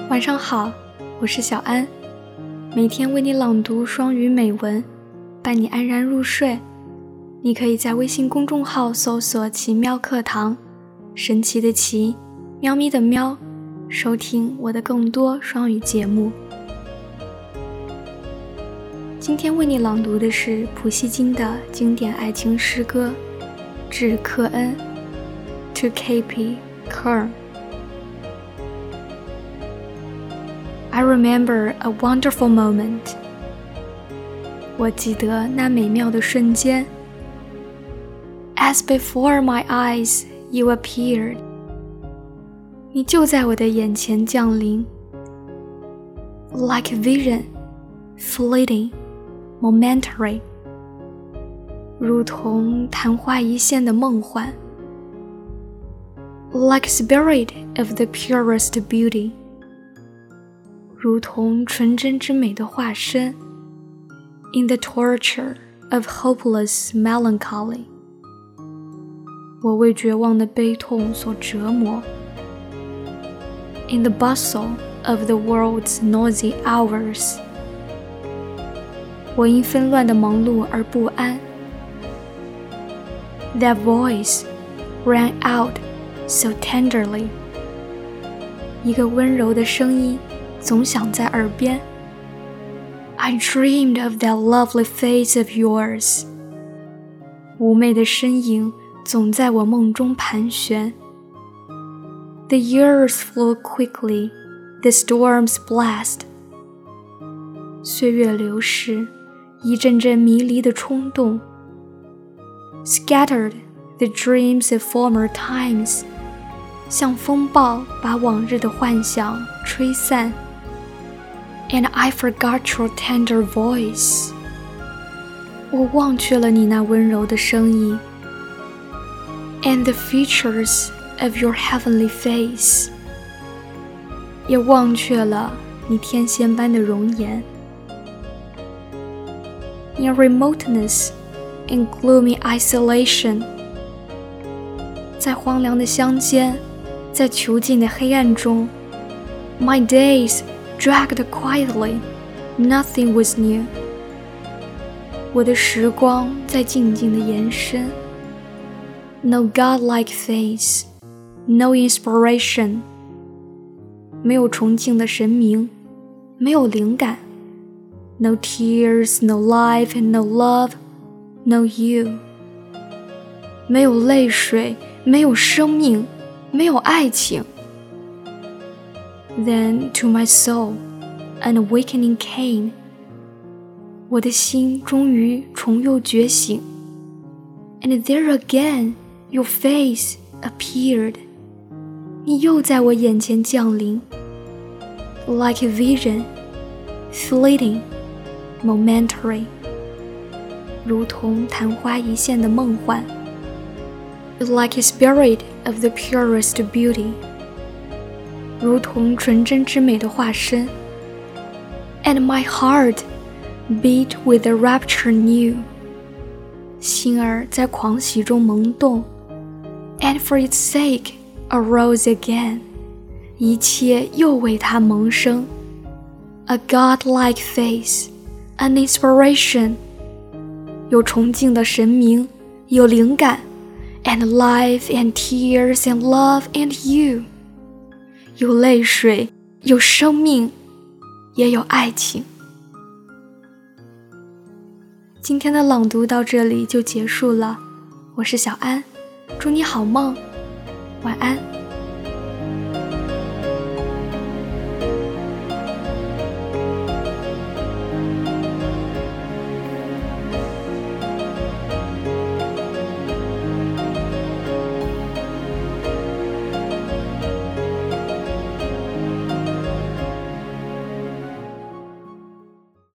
晚上好，我是小安，每天为你朗读双语美文，伴你安然入睡。你可以在微信公众号搜索奇妙课堂，神奇的奇，喵咪的喵，收听我的更多双语节目。今天为你朗读的是普希金的经典爱情诗歌《致科恩》 To K.P. Kern。I remember a wonderful moment. 我记得那美妙的瞬间。As before my eyes you appeared. 你就在我的眼前降临。Like a vision, fleeting, momentary. 如同昙花一现的梦幻。Like a spirit of the purest beauty.如同纯真之美的化身 In the torture of hopeless melancholy 我为绝望的悲痛所折磨 In the bustle of the world's noisy hours 我因纷乱的忙碌而不安 That voice rang out so tenderly 一个温柔的声音总响在耳边 I dreamed of that lovely face of yours 妩媚的身影总在我梦中盘旋 The years flew quickly, the storms blast 岁月流逝，一阵阵迷离的冲动 Scattered the dreams of former times 像风暴把往日的幻想吹散And I forgot your tender voice 我忘却了你那温柔的声音 And the features of your heavenly face 也忘却了你天仙般的容颜 In remoteness and gloomy isolation 在荒凉的乡间在囚禁的黑暗中 My days dragged quietly, nothing was new 我的时光在静静地延伸 No godlike face, no inspiration 没有崇敬的神明，没有灵感 No tears, no life, no love, no you 没有泪水，没有生命，没有爱情Then to my soul, an awakening came 我的心终于重又觉醒 And there again, your face appeared 你又在我眼前降臨 Like a vision, fleeting, momentary 如同昙花一现的梦幻 Like a spirit of the purest beauty如同纯真之美的化身 And my heart beat with a rapture new 心儿在狂喜中萌动 And for its sake arose again 一切又为它萌生 A godlike face, an inspiration 有崇敬的神明，有灵感 And life and tears and love and you有泪水，有生命，也有爱情。今天的朗读到这里就结束了，我是小安，祝你好梦，晚安。